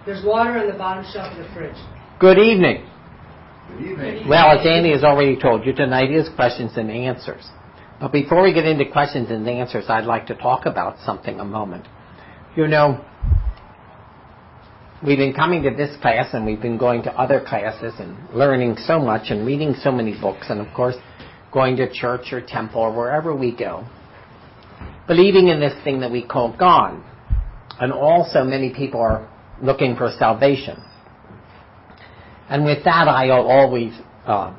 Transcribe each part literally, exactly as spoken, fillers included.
There's water on the bottom shelf of the fridge. Good evening. Good evening. Well, as Andy has already told you, tonight is questions and answers. But before we get into questions and answers, I'd like to talk about something a moment. You know, we've been coming to this class and we've been going to other classes and learning so much and reading so many books and, of course, going to church or temple or wherever we go, believing in this thing that we call God. And also many people are looking for salvation. And with that, I'll always uh,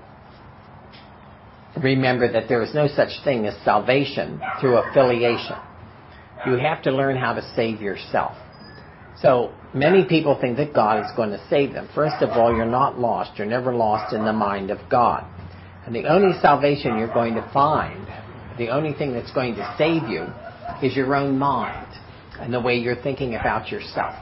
remember that there is no such thing as salvation through affiliation. You have to learn how to save yourself. So many people think that God is going to save them. First of all, you're not lost. You're never lost in the mind of God. And the only salvation you're going to find, the only thing that's going to save you, is your own mind and the way you're thinking about yourself.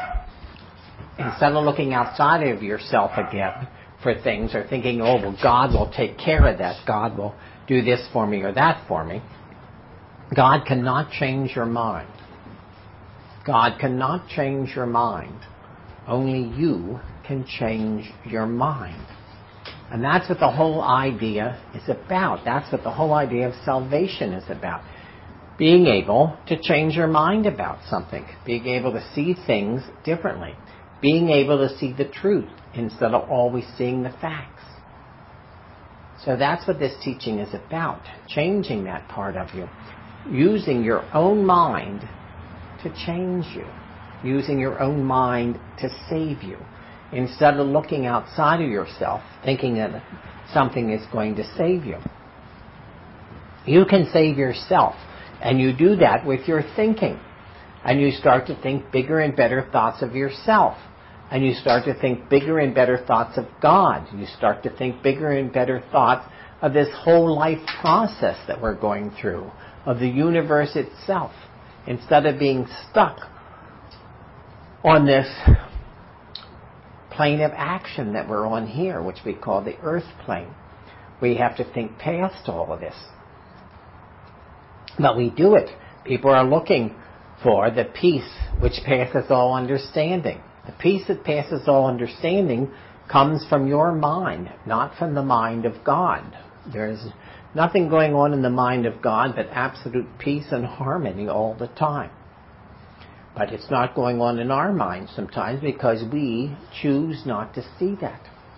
Instead of looking outside of yourself again for things or thinking, oh, well, God will take care of that. God will do this for me or that for me. God cannot change your mind. God cannot change your mind. Only you can change your mind. And that's what the whole idea is about. That's what the whole idea of salvation is about. Being able to change your mind about something. Being able to see things differently. Being able to see the truth instead of always seeing the facts. So that's what this teaching is about. Changing that part of you. Using your own mind to change you. Using your own mind to save you. Instead of looking outside of yourself, thinking that something is going to save you. You can save yourself. And you do that with your thinking. And you start to think bigger and better thoughts of yourself. And you start to think bigger and better thoughts of God. You start to think bigger and better thoughts of this whole life process that we're going through. Of the universe itself. Instead of being stuck on this plane of action that we're on here, which we call the earth plane. We have to think past all of this. But we do it. People are looking for the peace which passes all understanding. The peace that passes all understanding comes from your mind, not from the mind of God. There's nothing going on in the mind of God but absolute peace and harmony all the time. But it's not going on in our minds sometimes because we choose not to see that.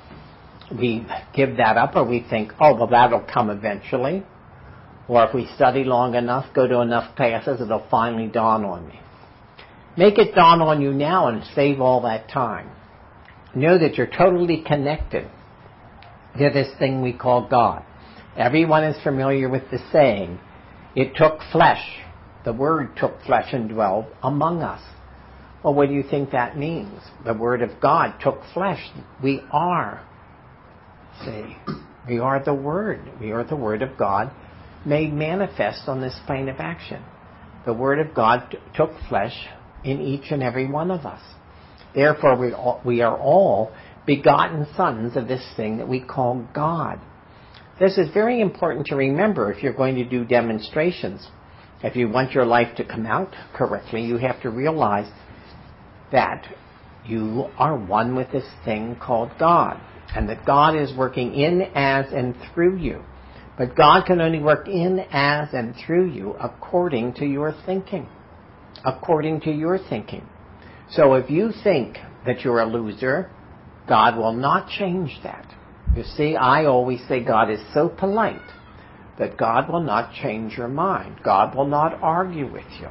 We give that up, or we think, oh, well, that'll come eventually. Or if we study long enough, go to enough classes, it'll finally dawn on me. Make it dawn on you now and save all that time. Know that you're totally connected to this thing we call God. Everyone is familiar with the saying, it took flesh. The Word took flesh and dwelled among us. Well, what do you think that means? The Word of God took flesh. We are. See, we are the Word. We are the Word of God made manifest on this plane of action. The Word of God t- took flesh in each and every one of us. Therefore, we, all, we are all begotten sons of this thing that we call God. This is very important to remember if you're going to do demonstrations. If you want your life to come out correctly, you have to realize that you are one with this thing called God, and that God is working in, as, and through you. But God can only work in, as, and through you according to your thinking. According to your thinking. So if you think that you're a loser, God will not change that. You see, I always say God is so polite that God will not change your mind. God will not argue with you.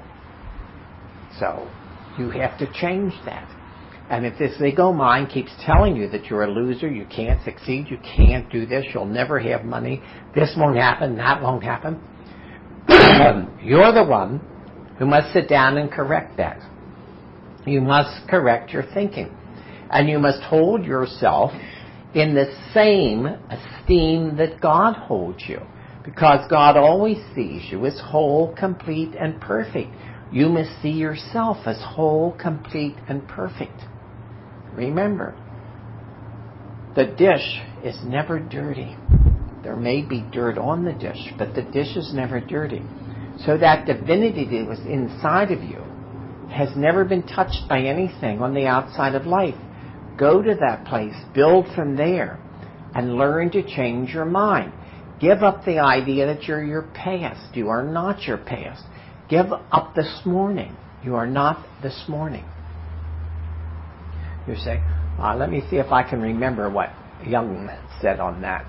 So you have to change that. And if this ego mind keeps telling you that you're a loser, you can't succeed, you can't do this, you'll never have money, this won't happen, that won't happen, you're the one who must sit down and correct that. You must correct your thinking. And you must hold yourself in the same esteem that God holds you. Because God always sees you as whole, complete, and perfect. You must see yourself as whole, complete, and perfect. Remember, the dish is never dirty. There may be dirt on the dish, but the dish is never dirty. So that divinity that was inside of you has never been touched by anything on the outside of life. Go to that place, build from there, and learn to change your mind. Give up the idea that you're your past. You are not your past. Give up this morning. You are not this morning. You say, uh, let me see if I can remember what Jung said on that.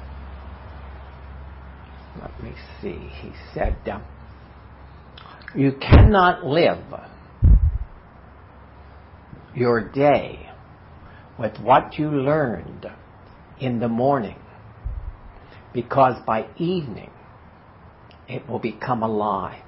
Let me see. He said, uh, you cannot live your day with what you learned in the morning, because by evening it will become a lie.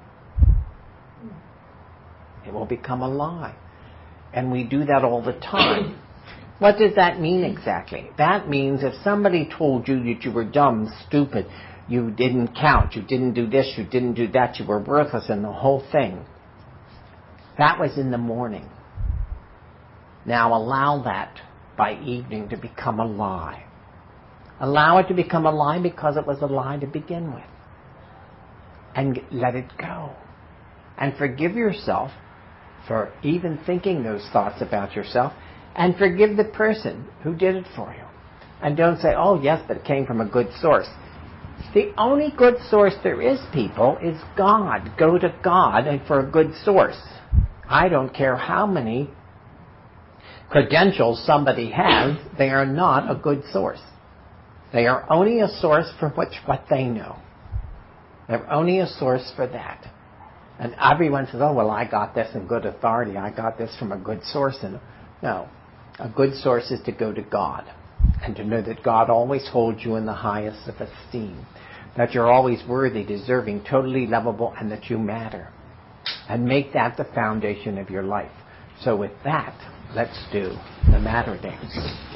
It will become a lie. And we do that all the time. What does that mean exactly? That means if somebody told you that you were dumb, stupid, you didn't count, you didn't do this, you didn't do that, you were worthless, and the whole thing, that was in the morning. Now allow that by evening to become a lie. Allow it to become a lie because it was a lie to begin with. And let it go. And forgive yourself for even thinking those thoughts about yourself, and forgive the person who did it for you. And don't say, oh yes, but it came from a good source. The only good source there is, people, is God. Go to God and for a good source. I don't care how many credentials somebody has, they are not a good source. They are only a source for which, what they know. They're only a source for that. And everyone says, oh, well, I got this in good authority. I got this from a good source. And no, a good source is to go to God and to know that God always holds you in the highest of esteem, that you're always worthy, deserving, totally lovable, and that you matter. And make that the foundation of your life. So with that, let's do the Matter Dance.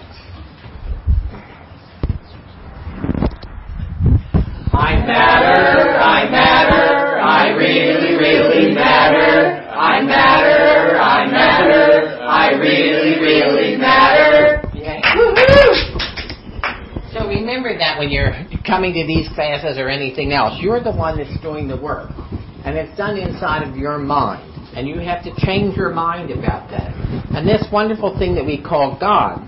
I matter, I matter, I really, really matter. I matter, I matter, I really, really matter. Yeah. Woo-hoo! So remember that when you're coming to these classes or anything else, you're the one that's doing the work. And it's done inside of your mind. And you have to change your mind about that. And this wonderful thing that we call God,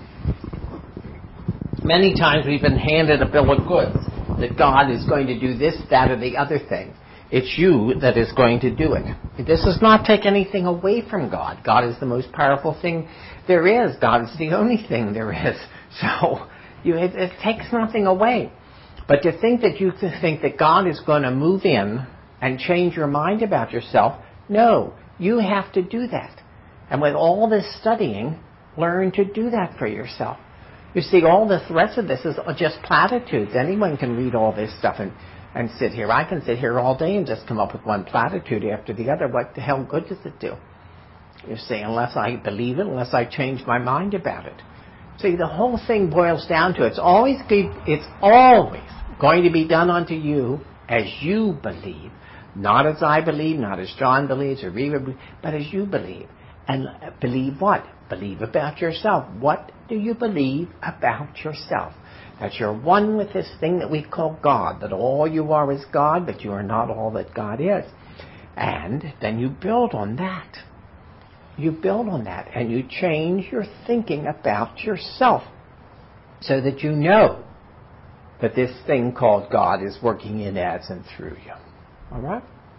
many times we've been handed a bill of goods. That God is going to do this, that, or the other thing. It's you that is going to do it. This does not take anything away from God. God is the most powerful thing there is. God is the only thing there is. So you, it, it takes nothing away. But to think that you think that God is going to move in and change your mind about yourself, no. You have to do that. And with all this studying, learn to do that for yourself. You see, all the rest of this is just platitudes. Anyone can read all this stuff and, and sit here. I can sit here all day and just come up with one platitude after the other. What the hell good does it do? You see, unless I believe it, unless I change my mind about it. See, the whole thing boils down to it's always it's always going to be done unto you as you believe. Not as I believe, not as John believes or Reva believes, but as you believe. And believe what? Believe about yourself. What do you believe about yourself? That you're one with this thing that we call God. That all you are is God, but you are not all that God is. And then you build on that. You build on that. And you change your thinking about yourself. So that you know that this thing called God is working in as and through you. All right?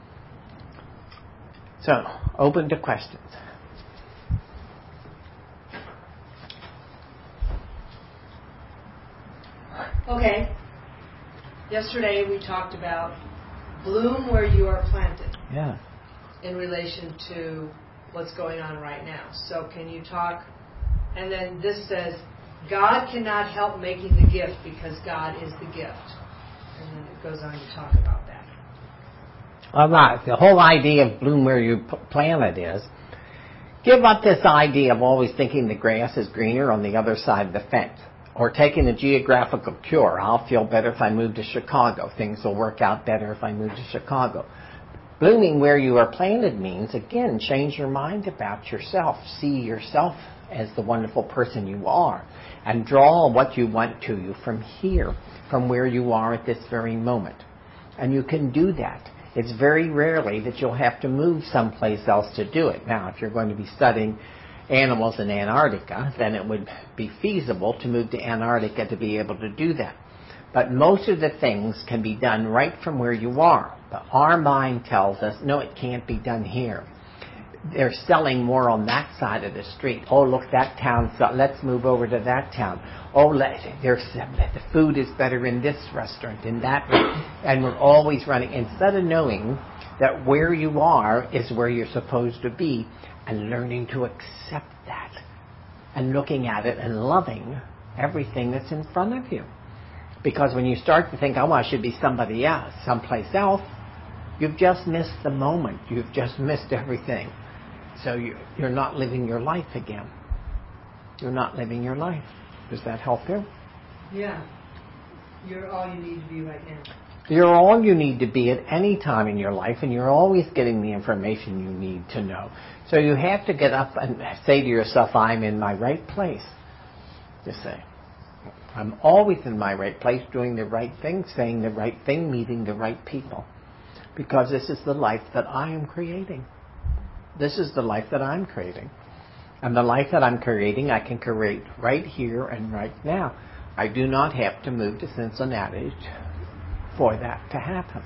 So, open to questions. Okay. Yesterday we talked about bloom where you are planted. Yeah. In relation to what's going on right now. So can you talk? And then this says, God cannot help making the gift because God is the gift. And then it goes on to talk about that. Well, right. The whole idea of bloom where you plant it is, give up this idea of always thinking the grass is greener on the other side of the fence. Or taking a geographical cure. I'll feel better if I move to Chicago. Things will work out better if I move to Chicago. Blooming where you are planted means, again, change your mind about yourself. See yourself as the wonderful person you are. And draw what you want to you from here, from where you are at this very moment. And you can do that. It's very rarely that you'll have to move someplace else to do it. Now, if you're going to be studying animals in Antarctica, then it would be feasible to move to Antarctica to be able to do that. But most of the things can be done right from where you are. But our mind tells us, no, it can't be done here. They're selling more on that side of the street. Oh, look, that town, so let's move over to that town. Oh, let, there's, the food is better in this restaurant, in that restaurant. And we're always running. Instead of knowing that where you are is where you're supposed to be, and learning to accept that, and looking at it and loving everything that's in front of you. Because when you start to think, oh, I should be somebody else, someplace else, you've just missed the moment. You've just missed everything. So you, you're not living your life again. You're not living your life. Does that help you? Yeah. You're all you need to be right now. You're all you need to be at any time in your life, and you're always getting the information you need to know. So you have to get up and say to yourself, I'm in my right place. Just say, I'm always in my right place, doing the right thing, saying the right thing, meeting the right people. Because this is the life that I am creating. This is the life that I'm creating. And the life that I'm creating, I can create right here and right now. I do not have to move to Cincinnati for that to happen.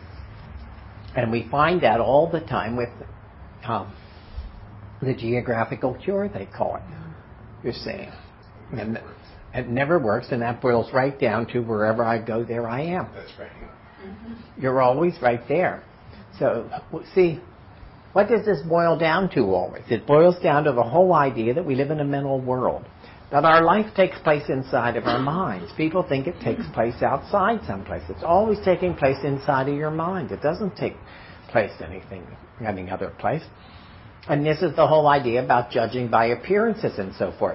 And we find that all the time with um, the geographical cure, they call it. You're saying. And it never works, and that boils right down to wherever I go, there I am. That's right. Mm-hmm. You're always right there. So, see, what does this boil down to always? It boils down to the whole idea that we live in a mental world. That our life takes place inside of our minds. People think it takes place outside someplace. It's always taking place inside of your mind. It doesn't take place anything, any other place. And this is the whole idea about judging by appearances and so forth.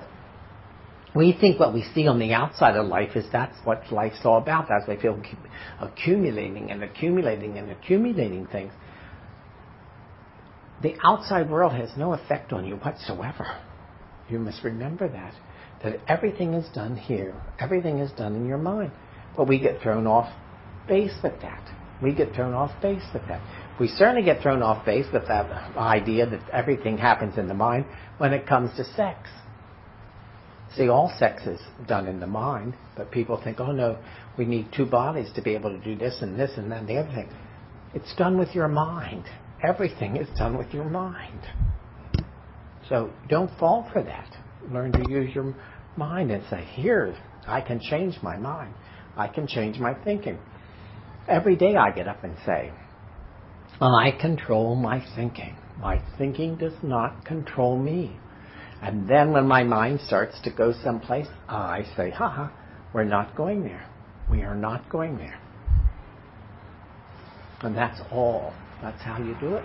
We think what we see on the outside of life is that's what life's all about. That's why we feel accumulating and accumulating and accumulating things. The outside world has no effect on you whatsoever. You must remember that. That everything is done here. Everything is done in your mind. But we get thrown off base with that. We get thrown off base with that. We certainly get thrown off base with that idea that everything happens in the mind when it comes to sex. See, all sex is done in the mind, but people think, oh no, we need two bodies to be able to do this and this and that and the other thing. It's done with your mind. Everything is done with your mind. So don't fall for that. Learn to use your mind and say, here, I can change my mind. I can change my thinking. Every day I get up and say, I control my thinking. My thinking does not control me. And then when my mind starts to go someplace, I say, haha, we're not going there. We are not going there. And that's all. That's how you do it.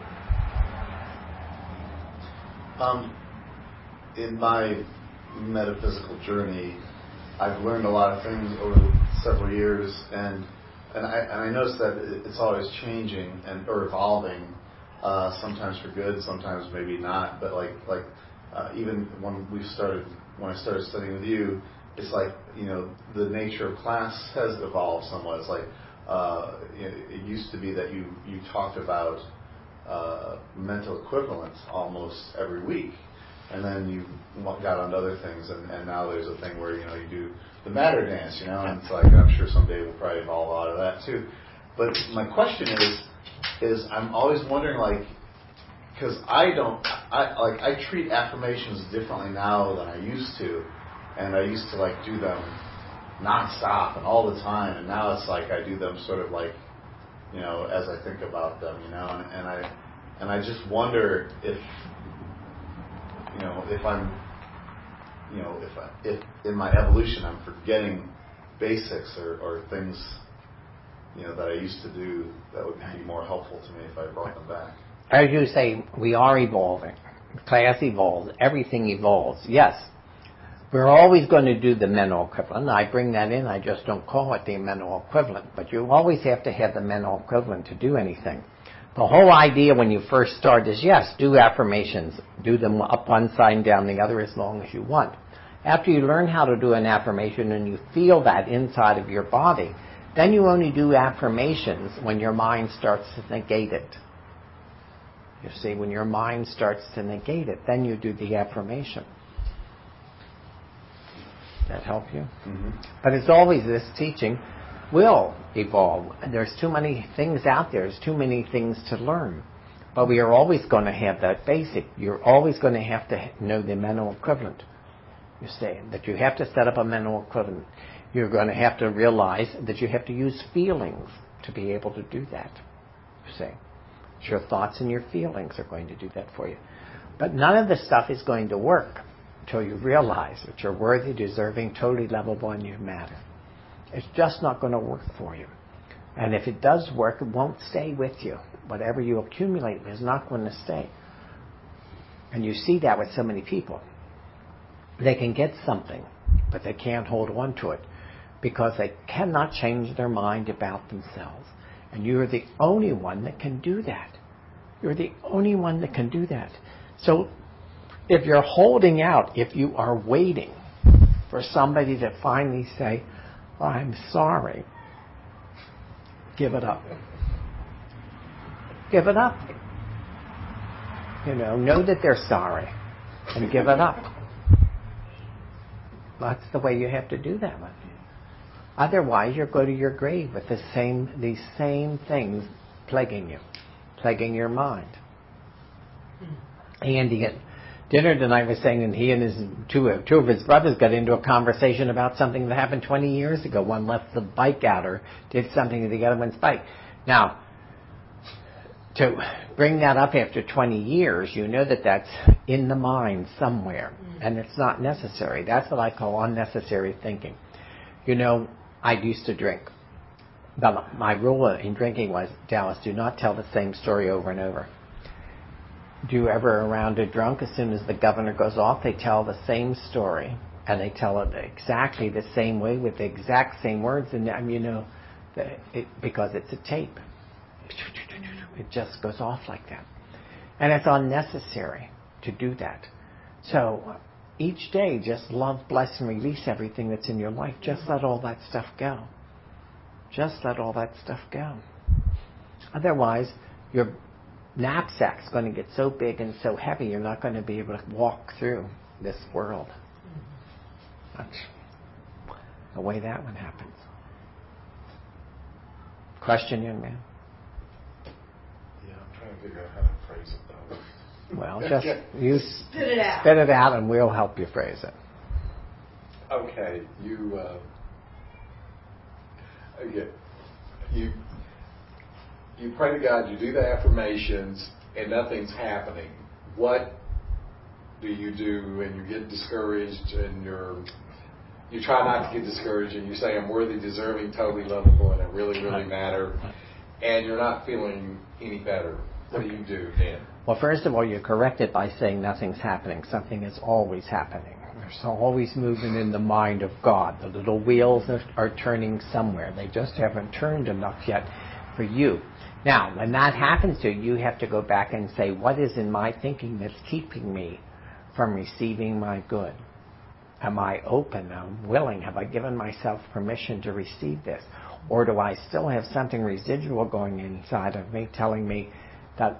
Um, in my metaphysical journey, I've learned a lot of things over several years, and and I, and I noticed that it's always changing and or evolving. Uh, sometimes for good, sometimes maybe not. But like like uh, even when we started, when I started studying with you, it's like, you know, the nature of class has evolved somewhat. It's like uh, it, it used to be that you you talked about uh, mental equivalence almost every week. And then you got onto other things, and, and now there's a thing where, you know, you do the matter dance, you know, and it's like, I'm sure someday we'll probably evolve out of that too. But my question is, is I'm always wondering, like, because I don't, I like, I treat affirmations differently now than I used to, and I used to, like, do them nonstop and all the time, and now it's like I do them sort of like, you know, as I think about them, you know, and, and I, and I just wonder if, you know, if I'm, you know, if I, if in my evolution I'm forgetting basics or, or things, you know, that I used to do that would be more helpful to me if I brought them back. As you say, we are evolving. Class evolves. Everything evolves. Yes, we're always going to do the mental equivalent. I bring that in. I just don't call it the mental equivalent. But you always have to have the mental equivalent to do anything. The whole idea when you first start is, yes, do affirmations. Do them up one side and down the other as long as you want. After you learn how to do an affirmation and you feel that inside of your body, Then you only do affirmations when your mind starts to negate it. You see, when your mind starts to negate it, then you do the affirmation. Does that help you? Mm-hmm. But it's always this teaching will evolve. There's too many things out there. There's too many things to learn. But we are always going to have that basic. You're always going to have to know the mental equivalent. You say that you have to set up a mental equivalent. You're going to have to realize that you have to use feelings to be able to do that. You say, your thoughts and your feelings are going to do that for you. But none of this stuff is going to work until you realize that you're worthy, deserving, totally lovable, and you matter. It's just not going to work for you. And if it does work, it won't stay with you. Whatever you accumulate is not going to stay. And you see that with so many people. They can get something, but they can't hold on to it because they cannot change their mind about themselves. And you're the only one that can do that. You're the only one that can do that. So if you're holding out, if you are waiting for somebody to finally say, oh, I'm sorry, give it up. Give it up. You know, know that they're sorry and give it up. That's the way you have to do that one. Otherwise, you'll go to your grave with the same, these same things plaguing you, plaguing your mind. Andy at dinner tonight was saying that he and his two, two of his brothers got into a conversation about something that happened twenty years ago. One left the bike out or did something to the other one's bike. Now, to bring that up after twenty years, you know that that's in the mind somewhere, and it's not necessary. That's what I call unnecessary thinking. You know, I used to drink. But my rule in drinking was, Dallas, do not tell the same story over and over. Do you ever around a drunk, as soon as the governor goes off, they tell the same story, and they tell it exactly the same way with the exact same words, and um, you know, it, because it's a tape. It just goes off like that. And it's unnecessary to do that. So each day, just love, bless, and release everything that's in your life. Just let all that stuff go. Just let all that stuff go. Otherwise, your knapsack's going to get so big and so heavy, you're not going to be able to walk through this world. That's the way that one happens. Question, young man? Yeah, I'm trying to figure out how to phrase it, though. Well, just you spit it out. Spit it out, and we'll help you phrase it. Okay, you. Uh, again, you. You pray to God. You do the affirmations, and nothing's happening. What do you do when you get discouraged and you're? You try not to get discouraged, and you say, "I'm worthy, deserving, totally lovable, and I really, really matter," and you're not feeling any better. What do you do then? Well, first of all, you correct it by saying nothing's happening. Something is always happening. There's always movement in the mind of God. The little wheels are, are turning somewhere. They just haven't turned enough yet for you. Now, when that happens to you, you have to go back and say, what is in my thinking that's keeping me from receiving my good? Am I open? Am I willing? Have I given myself permission to receive this? Or do I still have something residual going inside of me telling me that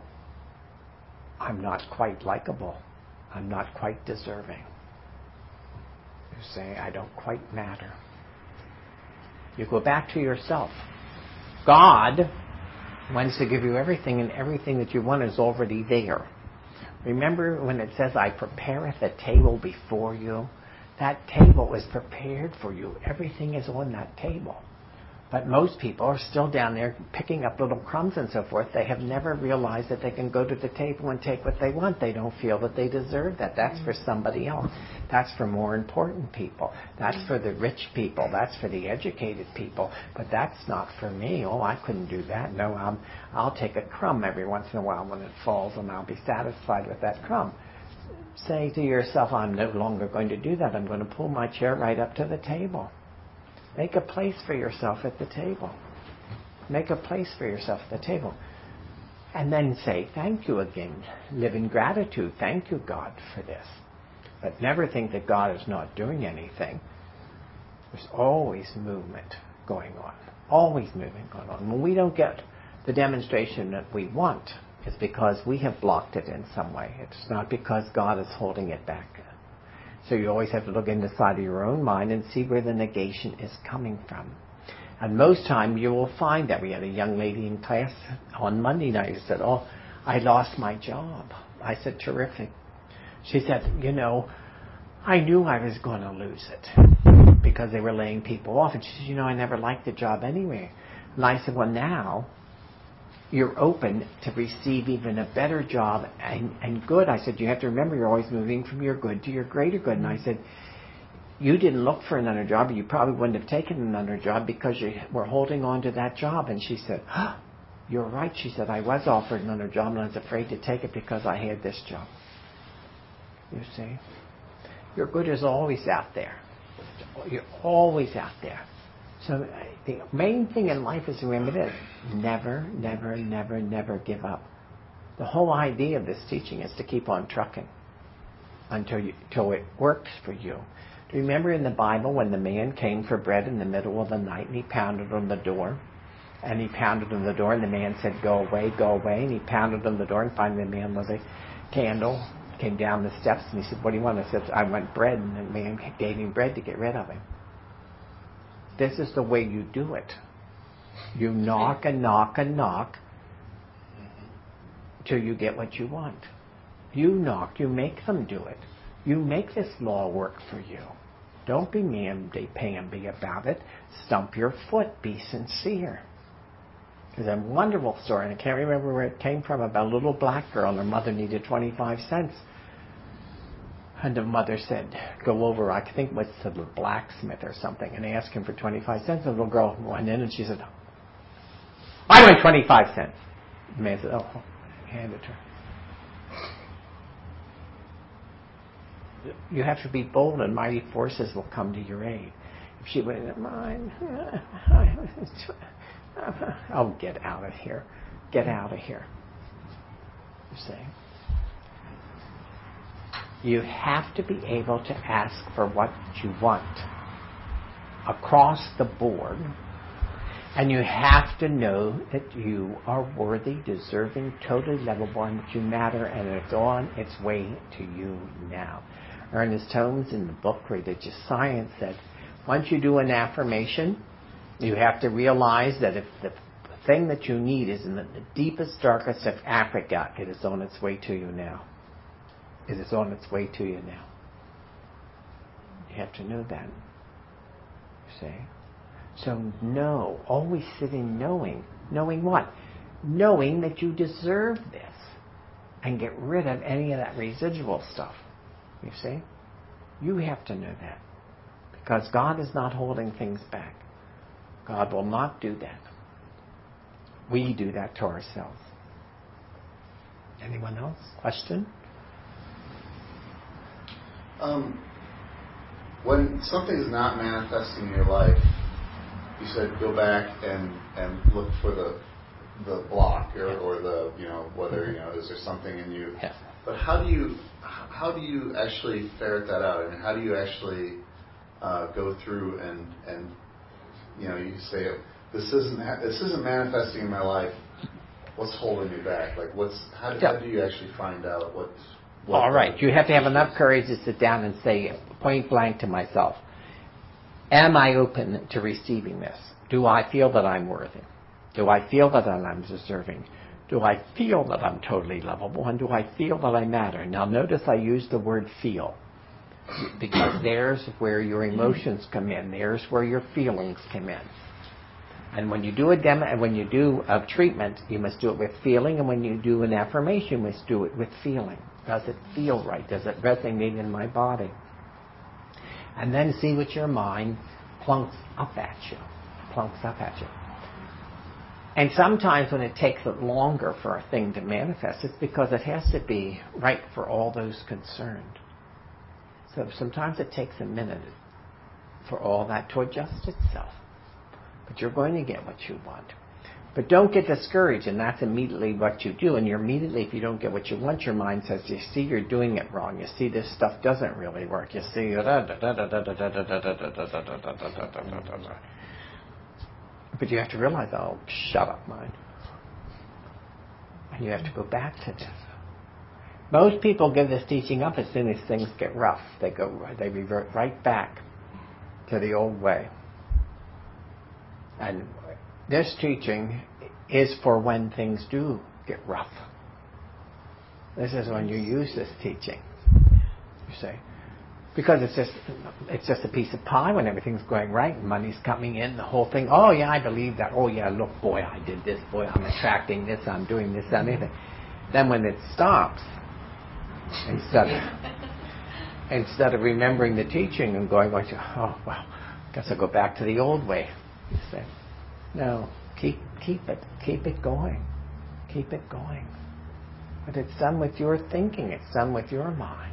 I'm not quite likable. I'm not quite deserving. You say, I don't quite matter. You go back to yourself. God wants to give you everything, and everything that you want is already there. Remember when it says, I prepareth a table before you? That table is prepared for you. Everything is on that table. But most people are still down there picking up little crumbs and so forth. They have never realized that they can go to the table and take what they want. They don't feel that they deserve that. That's for somebody else. That's for more important people. That's for the rich people. That's for the educated people. But that's not for me. Oh, I couldn't do that. No, I'm, I'll take a crumb every once in a while when it falls, and I'll be satisfied with that crumb. Say to yourself, I'm no longer going to do that. I'm going to pull my chair right up to the table. Make a place for yourself at the table. Make a place for yourself at the table. And then say, thank you again. Live in gratitude. Thank you, God, for this. But never think that God is not doing anything. There's always movement going on. always moving on. When we don't get the demonstration that we want, it's because we have blocked it in some way. It's not because God is holding it back. So you always have to look inside of your own mind and see where the negation is coming from. And most time you will find that. We had a young lady in class on Monday night who said, oh, I lost my job. I said, terrific. She said, you know, I knew I was going to lose it because they were laying people off. And she said, you know, I never liked the job anyway. And I said, well, now you're open to receive even a better job and, and good. I said, you have to remember you're always moving from your good to your greater good. And I said, you didn't look for another job. You probably wouldn't have taken another job because you were holding on to that job. And she said, oh, you're right. She said, I was offered another job and I was afraid to take it because I had this job. You see? Your good is always out there. You're always out there. So the main thing in life is to remember this. Never, never, never, never give up. The whole idea of this teaching is to keep on trucking until you, until it works for you. Do you remember in the Bible when the man came for bread in the middle of the night and he pounded on the door? And he pounded on the door and the man said, go away, go away. And he pounded on the door and finally the man lit a candle, came down the steps and he said, what do you want? I said, I want bread. And the man gave him bread to get rid of him. This is the way you do it. You knock and knock and knock till you get what you want. You knock, you make them do it. You make this law work for you. Don't be mamby-pamby about it. Stump your foot. Be sincere. There's a wonderful story, and I can't remember where it came from, about a little black girl and her mother needed twenty-five cents. And the mother said, go over, I think it was to the blacksmith or something, and ask him for twenty-five cents. And the little girl went in and she said, I want twenty-five cents. The man said, oh, hand it to her. You have to be bold and mighty forces will come to your aid. If she went, mine, oh, get out of here. Get out of here. You see? You have to be able to ask for what you want across the board. And you have to know that you are worthy, deserving, totally lovable, and that you matter, and it's on its way to you now. Ernest Holmes in the book Religious Science said, once you do an affirmation, you have to realize that if the thing that you need is in the deepest, darkest of Africa, it is on its way to you now. It is on its way to you now. You have to know that. You see? So know, always sit in knowing. Knowing what? Knowing that you deserve this. And get rid of any of that residual stuff. You see? You have to know that. Because God is not holding things back. God will not do that. We do that to ourselves. Anyone else? Question? Um, when something is not manifesting in your life, you said go back and, and look for the the block or, or the, you know, whether, you know, is there something in you? Yes. But how do you how do you actually ferret that out? I mean, how do you actually uh, go through and and you know, you say this isn't this isn't manifesting in my life. What's holding me back? Like, what's how, yeah. how do you actually find out what? what All right, you have to have enough courage to sit down and say point blank to myself, am I open to receiving this? Do I feel that I'm worthy? Do I feel that I'm deserving? Do I feel that I'm totally lovable? And do I feel that I matter? Now notice I use the word feel, because there's where your emotions come in. There's where your feelings come in. And when you do a demo, and when you do a treatment, you must do it with feeling. And when you do an affirmation, you must do it with feeling. Does it feel right? Does it resonate in my body? And then see what your mind plunks up at you. Plunks up at you. And sometimes when it takes it longer for a thing to manifest, it's because it has to be right for all those concerned. So sometimes it takes a minute for all that to adjust itself. But you're going to get what you want. But don't get discouraged, and that's immediately what you do. And you're immediately, if you don't get what you want, your mind says, you see, you're doing it wrong. You see, this stuff doesn't really work. You see, But you have to realize, oh, shut up, mind. And you have to go back to this. Most people give this teaching up as soon as things get rough. They go, they revert right back to the old way. And this teaching is for when things do get rough. This is when you use this teaching. You see, because it's just it's just a piece of pie when everything's going right and money's coming in, the whole thing. Oh yeah, I believe that. Oh yeah, look, boy, I did this. Boy, I'm attracting this. I'm doing this, that, anything. Then when it stops, instead of instead of remembering the teaching and going, oh well, guess I'll go back to the old way. You say, no, keep keep it, keep it going, keep it going. But it's done with your thinking. It's done with your mind.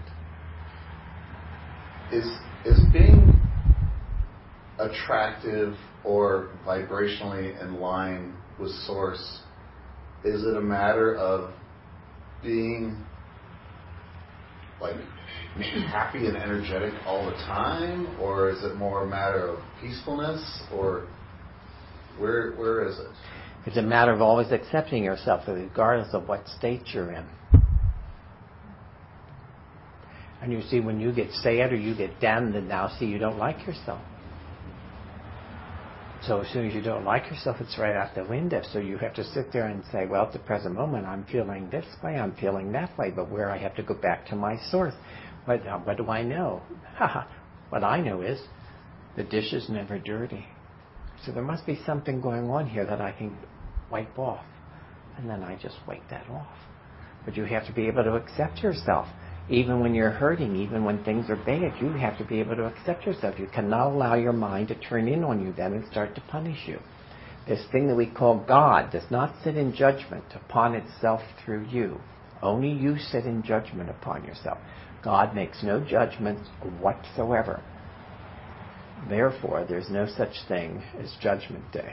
Is is being attractive or vibrationally in line with Source, is it a matter of being like happy and energetic all the time, or is it more a matter of peacefulness, or where where is it? It's a matter of always accepting yourself, regardless of what state you're in. And you see, when you get sad or you get down, then now see you don't like yourself. So as soon as you don't like yourself, it's right out the window. So you have to sit there and say, well, at the present moment, I'm feeling this way, I'm feeling that way, but where I have to go back to my source. What, uh, what do I know? What I know is the dish is never dirty. So there must be something going on here that I can wipe off. And then I just wipe that off. But you have to be able to accept yourself. Even when you're hurting, even when things are bad, you have to be able to accept yourself. You cannot allow your mind to turn in on you then and start to punish you. This thing that we call God does not sit in judgment upon itself through you. Only you sit in judgment upon yourself. God makes no judgments whatsoever. Therefore, there's no such thing as Judgment Day.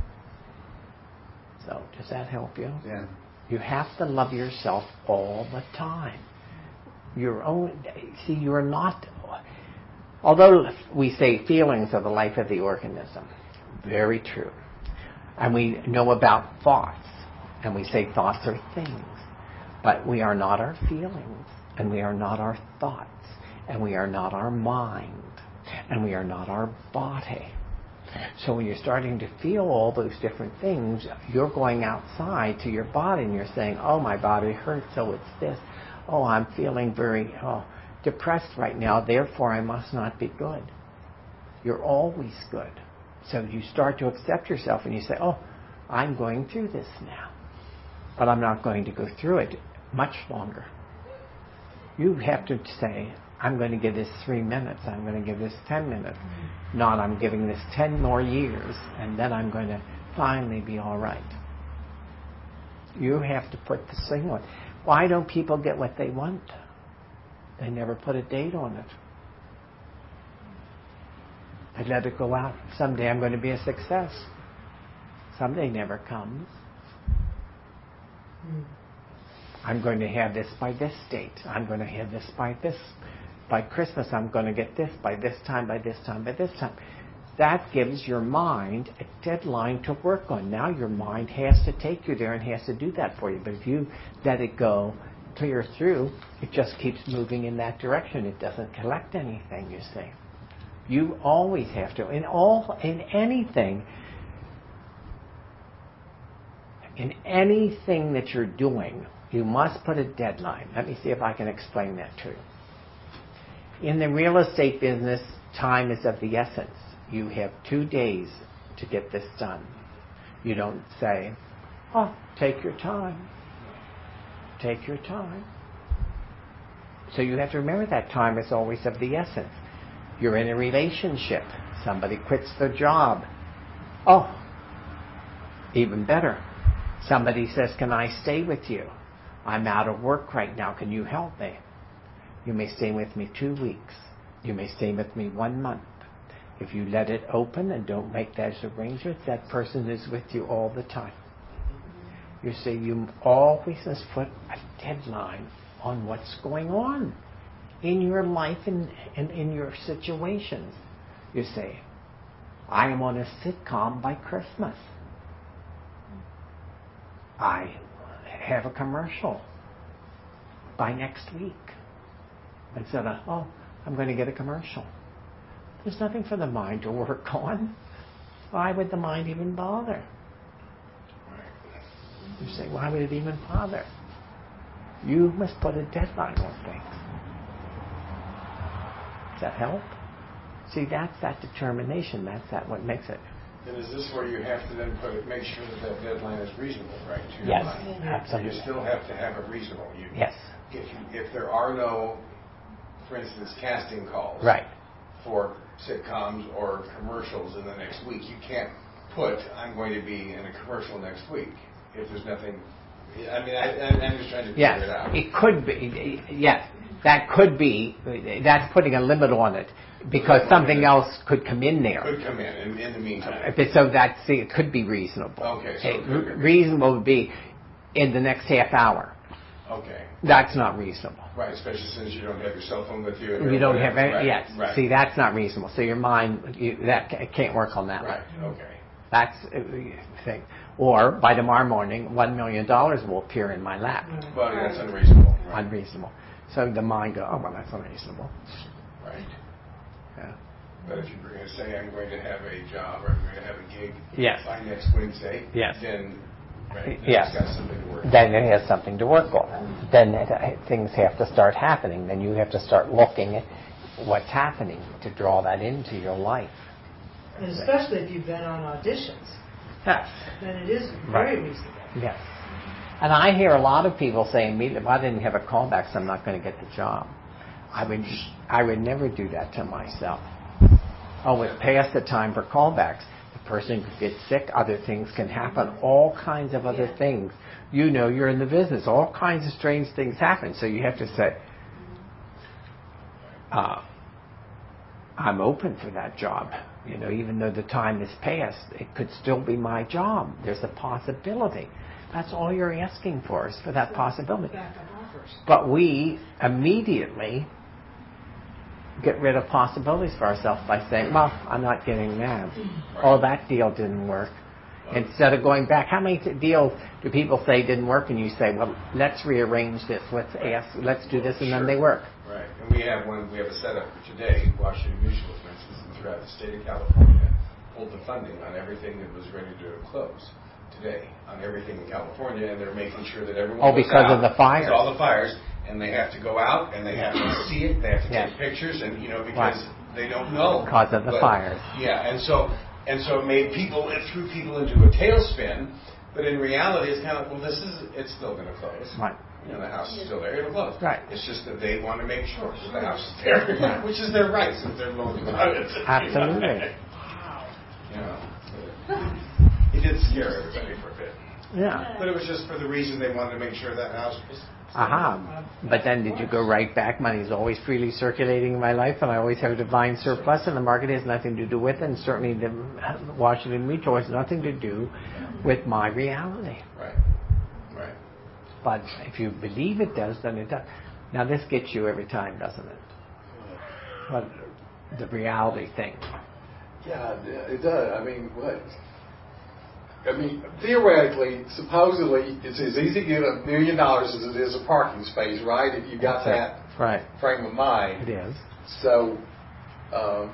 So, does that help you? Yeah. You have to love yourself all the time. Your own, see, you're not, although we say feelings are the life of the organism, very true. And we know about thoughts, and we say thoughts are things. But we are not our feelings, and we are not our thoughts, and we are not our mind, and we are not our body. So when you're starting to feel all those different things, you're going outside to your body and you're saying, oh, my body hurts, so it's this. Oh, I'm feeling very oh, depressed right now, therefore I must not be good. You're always good. So you start to accept yourself and you say, oh, I'm going through this now. But I'm not going to go through it much longer. You have to say, I'm going to give this three minutes, I'm going to give this ten minutes. Mm-hmm. Not, I'm giving this ten more years, and then I'm going to finally be all right. You have to put the thing on. Why don't people get what they want? They never put a date on it. They let it go out. Someday I'm going to be a success. Someday never comes. Mm. I'm going to have this by this date. I'm going to have this by this. By Christmas, I'm going to get this by this time, by this time, by this time. That gives your mind a deadline to work on. Now your mind has to take you there and has to do that for you. But if you let it go, clear through, it just keeps moving in that direction. It doesn't collect anything, you see. You always have to. In all, in anything, in anything that you're doing, you must put a deadline. Let me see if I can explain that to you. In the real estate business, time is of the essence. You have two days to get this done. You don't say, oh, take your time. Take your time. So you have to remember that time is always of the essence. You're in a relationship. Somebody quits their job. Oh, even better. Somebody says, can I stay with you? I'm out of work right now. Can you help me? You may stay with me two weeks. You may stay with me one month. If you let it open and don't make those arrangements, that person is with you all the time. You see, you always must put a deadline on what's going on in your life and, and in your situations. You say, I am on a sitcom by Christmas. I have a commercial by next week. Instead of, oh, I'm going to get a commercial. There's nothing for the mind to work on. Why would the mind even bother? You say, why would it even bother? You must put a deadline on things. Does that help? See, that's that determination. That's that what makes it. And is this where you have to then put it, make sure that that deadline is reasonable, right? To your Yes, mind? absolutely. You still have to have it reasonable. You, Yes. If you, if there are no, for instance, casting calls. Right. For sitcoms or commercials in the next week, you can't put, I'm going to be in a commercial next week if there's nothing. I mean, I, I'm just trying to figure Yes, it out. it could be. Yes, that could be. That's putting a limit on it because something else could come in there. Could come in in, in the meantime. So that see, it could be reasonable. Okay, so It- it could be reasonable would be in the next half hour. Okay. That's not reasonable. Right, especially since you don't have your cell phone with you. You don't have any, right, yes. Right. See, that's not reasonable. So your mind, you, that ca- can't work on that Right. one. Okay. That's the thing. Or by tomorrow morning, one million dollars will appear in my lap. Well, that's unreasonable. Right. Unreasonable. So the mind goes, oh well, that's unreasonable. Right. Yeah. But if you're going to say I'm going to have a job or I'm going to have a gig Yes. by next Wednesday, Yes. then right, then Yes. it's got something to work. Then it has something to work on. Then it, things have to start happening. Then you have to start looking at what's happening to draw that into your life. And especially if you've been on auditions, Yes. then it is very Right. reasonable. Yes. And I hear a lot of people saying, if I didn't have a callback, so I'm not going to get the job. I would, I would never do that to myself. Oh, it's past the time for callbacks. The person could get sick, other things can happen, all kinds of other Yeah. things. You know, you're in the business, all kinds of strange things happen. So you have to say, uh, I'm open for that job. You know, even though the time is past, it could still be my job. There's a possibility. That's all you're asking for is for that possibility. Backup offers. But we immediately get rid of possibilities for ourselves by saying, well, I'm not getting that. Oh, that deal didn't work. Instead of going back, how many t- deals do people say didn't work and you say, well, let's rearrange this, let's ask, let's do this, and then they work. Right. And we have one, we have a setup for today, Washington Mutual, for instance, and throughout the state of California, pulled the funding on everything that was ready to close today, on everything in California, and they're making sure that everyone Oh, goes because out. of the fires. Because all the fires, and they have to go out, and they have to see it, they have to Yeah. take pictures, and, you know, because Right. they don't know. Because of the But- fires. Yeah, and so, and so it made people, it threw people into a tailspin, but in reality, it's kind of, well, this is, it's still going to close. Right. You know, the house is still there, it'll close. Right. It's just that they want to make sure that the house is there, which is their right since they're loaning about it. Absolutely. You know, it did scare everybody for a bit. Yeah. But it was just for the reason they wanted to make sure that house was. Aha. But then did you go right back? Money is always freely circulating in my life, and I always have a divine surplus, and the market has nothing to do with it, and certainly the Washington Mutual has nothing to do with my reality. Right. Right. But if you believe it does, then it does. Now this gets you every time, doesn't it? But the reality thing. Yeah, it does. I mean, what? I mean, theoretically, supposedly, it's as easy to get a million dollars as it is a parking space, right? If you got That's that it. Right. frame of mind. It is. So, um,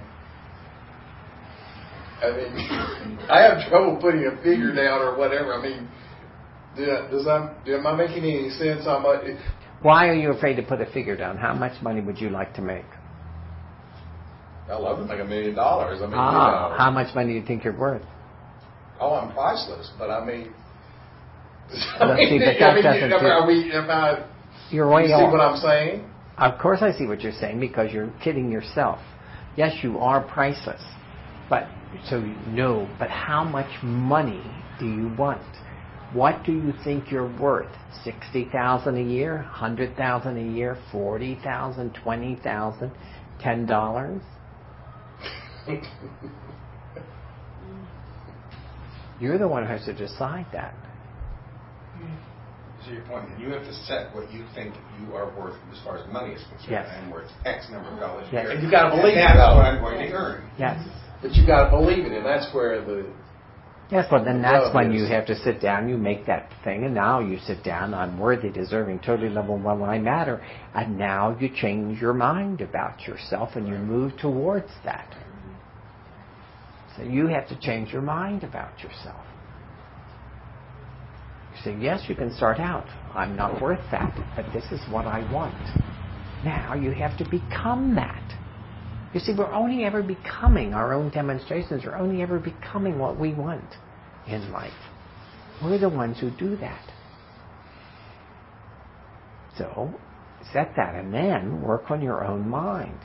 I mean, I have trouble putting a figure down or whatever. I mean, does that, am I making any sense? How much? Why are you afraid to put a figure down? How much money would you like to make? I love to make a million dollars. I mean, Ah, you know. how much money do you think you're worth? Oh, I'm priceless, but I mean, Well, see, but that I mean, doesn't am, do- are we? Am I? You're way You see off. what I'm saying? Of course I see what you're saying because you're kidding yourself. Yes, you are priceless. But so you know, but how much money do you want? What do you think you're worth? sixty thousand a year, one hundred thousand a year, forty thousand, twenty thousand, ten dollars? You're the one who has to decide that. So your point, you have to set what you think you are worth as far as money is concerned. Yes. I'm worth X number of dollars a Yes. year. And you gotta believe and that's it, though. what I'm going to earn. Yes. But you got to believe it, and that's where the Yes, well then that's love when is. you have to sit down, you make that thing, and now you sit down, I'm worthy, deserving, totally lovable, well, I matter, and now you change your mind about yourself and you move towards that. So you have to change your mind about yourself. You say, yes, you can start out, I'm not worth that, but this is what I want. Now you have to become that. You see, we're only ever becoming our own demonstrations. We're only ever becoming what we want in life. We're the ones who do that. So, set that and then work on your own mind.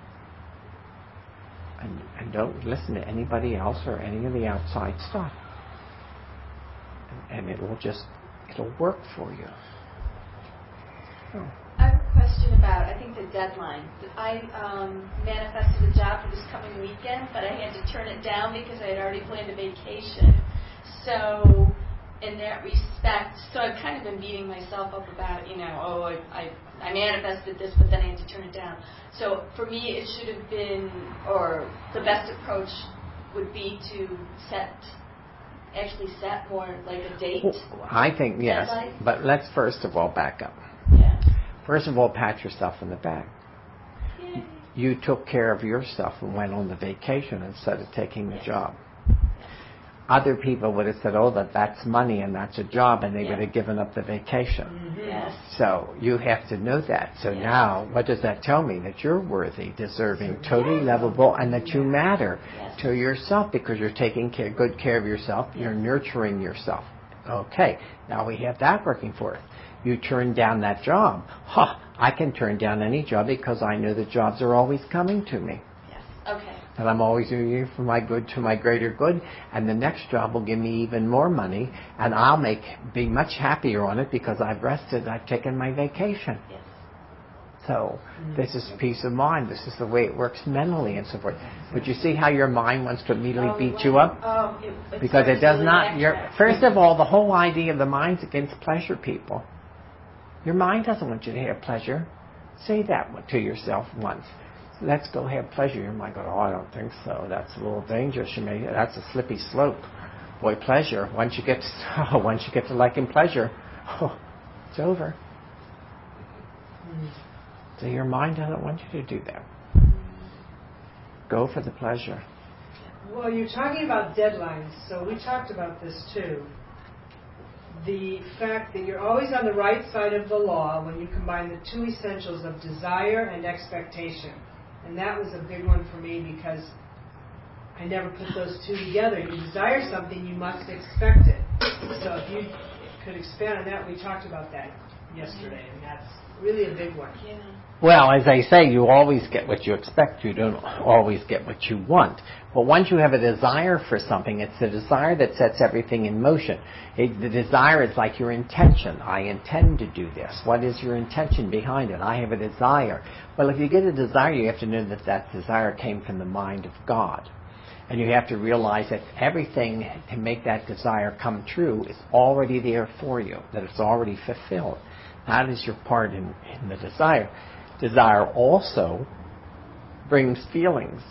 And, and don't listen to anybody else or any of the outside stuff. And, and it will just, it'll work for you. So. I have a question about, I think, the deadline. I um, manifested a job for this coming weekend, but I had to turn it down because I had already planned a vacation. So, in that respect, so I've kind of been beating myself up about, you know, oh, I, I, I manifested this, but then I had to turn it down. So, for me, it should have been, or the best approach would be to set, actually set more like a date. Well, I think, yes, deadline. but let's first of all back up. Yeah. First of all, pat yourself on the back. Yay. You took care of yourself and went on the vacation instead of taking the Yes. job. Other people would have said, oh, that that's money and that's a job, and they Yeah. would have given up the vacation. Mm-hmm. Yes. So you have to know that. So Yes. now, what does that tell me? That you're worthy, deserving, totally lovable, and that you matter Yes. to yourself because you're taking care, good care of yourself. You're Yes. nurturing yourself. Okay, now we have that working for us. You turn down that job. Huh, I can turn down any job because I know the jobs are always coming to me. Yes. Okay. And I'm always doing it for my good, to my greater good. And the next job will give me even more money. And I'll make be much happier on it because I've rested, I've taken my vacation. Yes. So this is peace of mind. This is the way it works mentally and so forth. But you see how your mind wants to immediately Oh, beat it you went- up? Oh, it, it Because it started does really not. Your, backtrack. first of all, the whole idea of the mind's against pleasure, people. Your mind doesn't want you to have pleasure. Say that to yourself once. Let's go have pleasure. Your mind goes, oh, I don't think so. That's a little dangerous. You may, that's a slippy slope. Boy, pleasure. Once you get to, oh, once you get to liking pleasure, oh, it's over. So your mind doesn't want you to do that. Go for the pleasure. Well, you're talking about deadlines, so we talked about this too. The fact that you're always on the right side of the law when you combine the two essentials of desire and expectation. And that was a big one for me because I never put those two together. You desire something, you must expect it. So if you could expand on that, we talked about that yesterday, and that's really a big one. Yeah. Well, as I say, you always get what you expect. You don't always get what you want. But once you have a desire for something, it's the desire that sets everything in motion. It, the desire is like your intention. I intend to do this. What is your intention behind it? I have a desire. Well, if you get a desire, you have to know that that desire came from the mind of God. And you have to realize that everything to make that desire come true is already there for you, that it's already fulfilled. That is your part in, in the desire. Desire also brings feelings.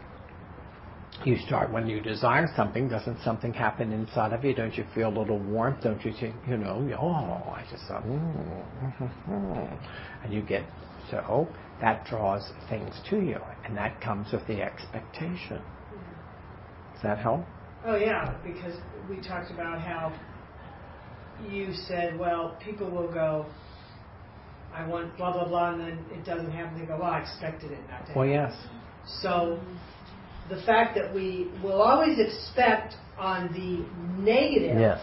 You start, when you desire something, doesn't something happen inside of you? Don't you feel a little warmth? Don't you think, you know, oh, I just thought, mm, and you get, so that draws things to you, and that comes with the expectation. Does that help? Oh, yeah, because we talked about how you said, well, people will go, I want blah, blah, blah, and then it doesn't happen. They go, well, I expected it not to happen. Well, yes. So the fact that we will always expect on the negative, Yes.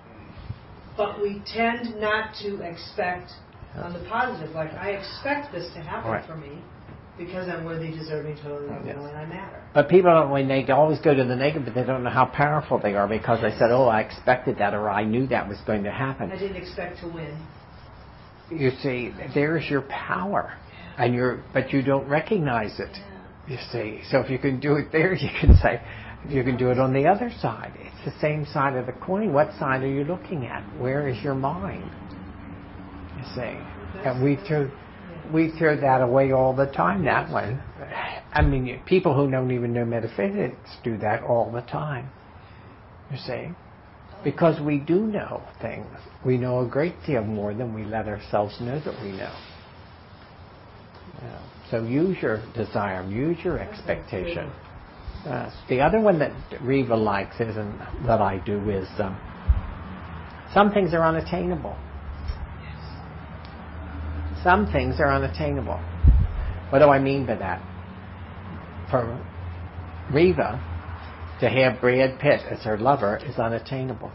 but we tend not to expect on the positive. Like, I expect this to happen Right. for me because I'm worthy, deserving, totally lovable, Yes. and I matter. But people, don't, when they always go to the negative, but they don't know how powerful they are because they said, oh, I expected that, or I knew that was going to happen. I didn't expect to win. You see, there's your power, and you're, but you don't recognize it. You see, so if you can do it there, you can say, you can do it on the other side. It's the same side of the coin. What side are you looking at? Where is your mind? You see, and we throw, we throw that away all the time. That one, I mean, people who don't even know metaphysics do that all the time. You see? Because we do know things. We know a great deal more than we let ourselves know that we know. Yeah. So use your desire, use your expectation. Uh, the other one that Reva likes is, and that I do, is um, some things are unattainable. Some things are unattainable. What do I mean by that? For Reva, to have Brad Pitt as her lover is unattainable.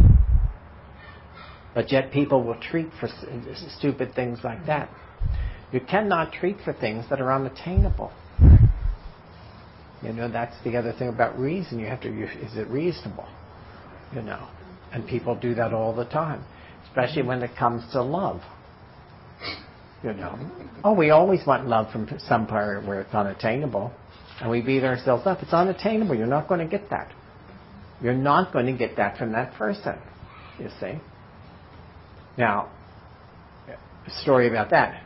But yet people will treat for stupid things like that. You cannot treat for things that are unattainable. You know, that's the other thing about reason. You have to, is it reasonable? You know, and people do that all the time, especially when it comes to love. You know, oh, we always want love from some part where it's unattainable, and we beat ourselves up. It's unattainable. You're not going to get that. You're not going to get that from that person, you see. Now, a story about that.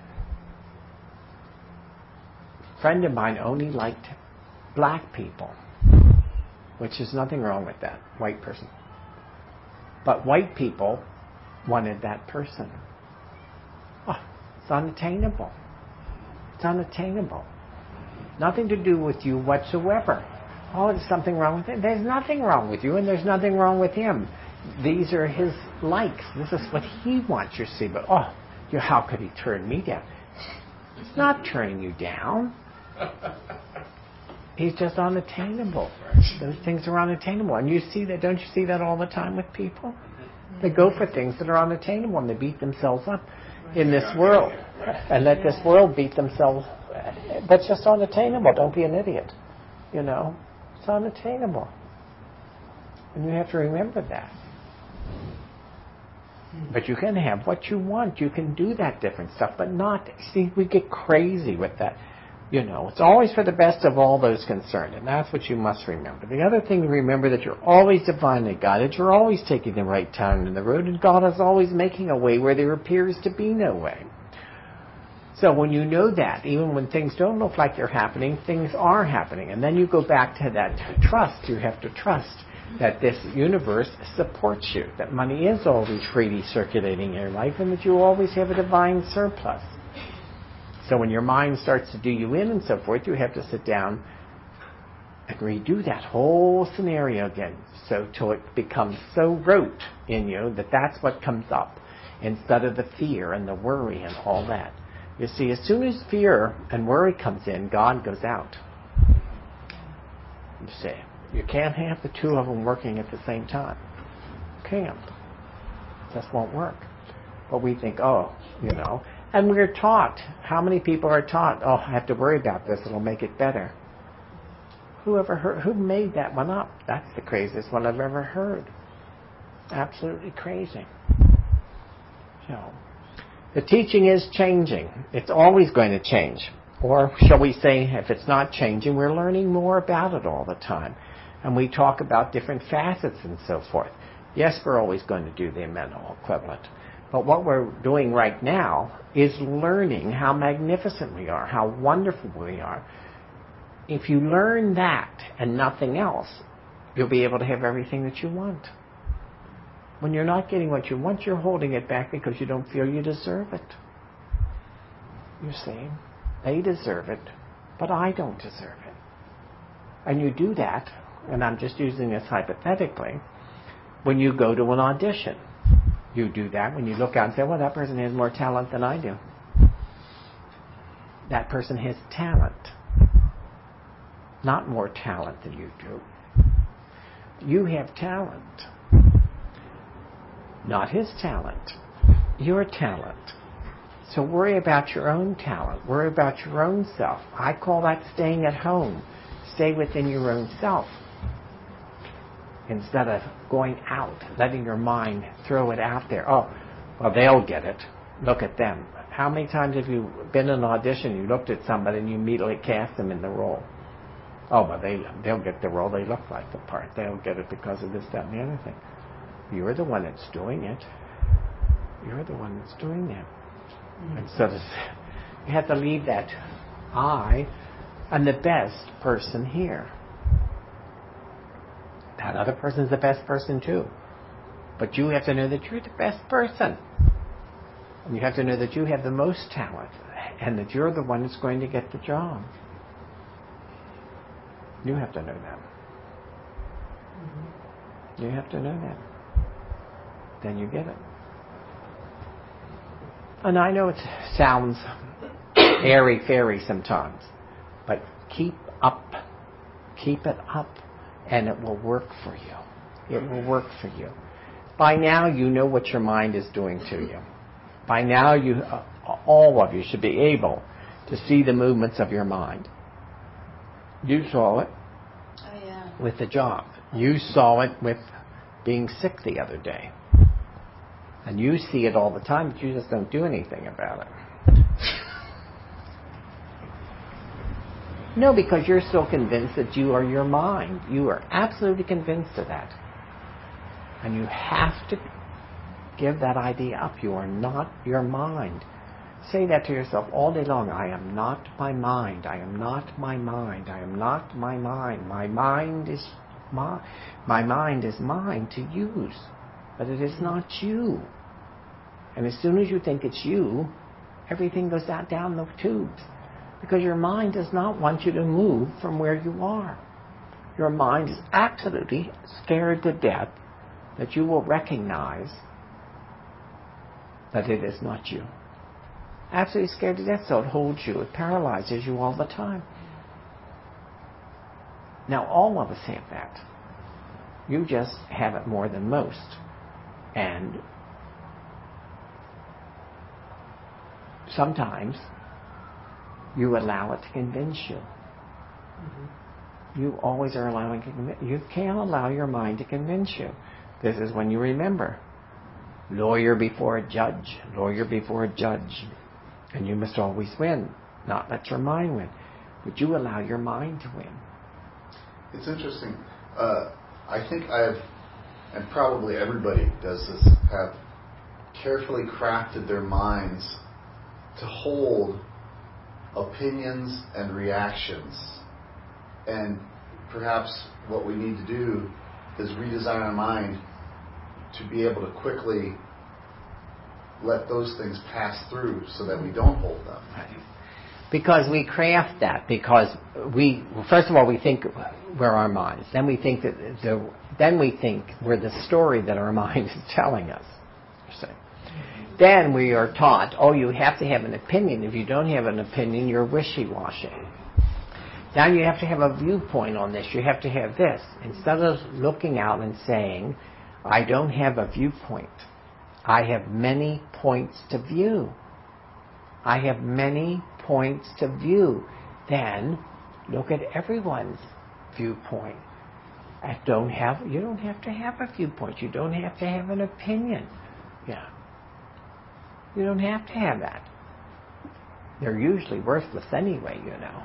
A friend of mine only liked black people, which is nothing wrong with that, white person. But white people wanted that person. Oh, it's unattainable. It's unattainable. Nothing to do with you whatsoever. Oh, there's something wrong with him. There's nothing wrong with you, and there's nothing wrong with him. These are his likes. This is what he wants, you see. But, oh, you, how could he turn me down? It's not turning you down. He's just unattainable. Those things are unattainable. And you see that, don't you see that all the time with people? They go for things that are unattainable, and they beat themselves up in this world. And let this world beat themselves. That's just unattainable. Don't be an idiot. You know, it's unattainable. And you have to remember that. But you can have what you want. You can do that different stuff, but not, see, we get crazy with that. You know, it's always for the best of all those concerned, and that's what you must remember. The other thing to remember, that you're always divinely guided, you're always taking the right turn in the road, and God is always making a way where there appears to be no way. So when you know that, even when things don't look like they're happening, things are happening. And then you go back to that trust. You have to trust that this universe supports you, that money is always freely circulating in your life, and that you always have a divine surplus. So when your mind starts to do you in and so forth, you have to sit down and redo that whole scenario again, so till it becomes so rote in you that that's what comes up, instead of the fear and the worry and all that. You see, as soon as fear and worry comes in, God goes out. You see, you can't have the two of them working at the same time. You can't. It just won't work. But we think, oh, you know, and we're taught. How many people are taught, oh, I have to worry about this, it'll make it better. Who ever heard, who made that one up? That's the craziest one I've ever heard. Absolutely crazy. So, the teaching is changing. It's always going to change. Or shall we say, if it's not changing, we're learning more about it all the time. And we talk about different facets and so forth. Yes, we're always going to do the mental equivalent. But what we're doing right now is learning how magnificent we are, how wonderful we are. If you learn that and nothing else, you'll be able to have everything that you want. When you're not getting what you want, you're holding it back because you don't feel you deserve it. You see, they deserve it, but I don't deserve it. And you do that, and I'm just using this hypothetically, when you go to an audition. You do that when you look out and say, well, that person has more talent than I do. That person has talent, not more talent than you do. You have talent, not his talent, your talent. So worry about your own talent. Worry about your own self. I call that staying at home. Stay within your own self, instead of going out, letting your mind throw it out there. Oh, well, they'll get it. Look at them. How many times have you been in an audition, you looked at somebody and you immediately cast them in the role? Oh, well, they, they'll get the role. They look like the part. They'll get it because of this, that, and the other thing. You're the one that's doing it. You're the one that's doing it. Mm-hmm. And so this, you have to leave that I I'm the best person here. That other person's the best person too. But you have to know that you're the best person. And you have to know that you have the most talent and that you're the one that's going to get the job. You have to know that. You have to know that. Then you get it. And I know it sounds airy-fairy sometimes, but keep up. Keep it up, and it will work for you. It will work for you. By now, you know what your mind is doing to you. By now, you, uh, all of you should be able to see the movements of your mind. You saw it Oh, yeah. with the job. You saw it with being sick the other day. And you see it all the time, but you just don't do anything about it. No, because you're so convinced that you are your mind. You are absolutely convinced of that. And you have to give that idea up. You are not your mind. Say that to yourself all day long. I am not my mind. I am not my mind. I am not my mind. My mind is my, my mind is mine to use. But it is not you. And as soon as you think it's you, everything goes out down the tubes. Because your mind does not want you to move from where you are. Your mind is absolutely scared to death that you will recognize that it is not you. Absolutely scared to death, so it holds you. It paralyzes you all the time. Now, all of us have that. You just have it more than most. And sometimes you allow it to convince you. Mm-hmm. You always are allowing it to convince you. You can't allow your mind to convince you. This is when you remember. Lawyer before a judge. Lawyer before a judge. And you must always win. Not let your mind win. But you allow your mind to win. It's interesting. Uh, I think I've, and probably everybody does this, have carefully crafted their minds to hold opinions and reactions. And perhaps what we need to do is redesign our mind to be able to quickly let those things pass through so that we don't hold them. Because we craft that, because we, first of all, we think we're our minds. Then we think that the, then we think we're the story that our mind is telling us. See? Then we are taught, oh, you have to have an opinion. If you don't have an opinion, you're wishy-washy. Now you have to have a viewpoint on this. You have to have this. Instead of looking out and saying, I don't have a viewpoint. I have many points to view. I have many points to view. Then look at everyone's viewpoint. I don't have, you don't have to have a viewpoint. You don't have to have an opinion. Yeah. You don't have to have that. They're usually worthless anyway, you know.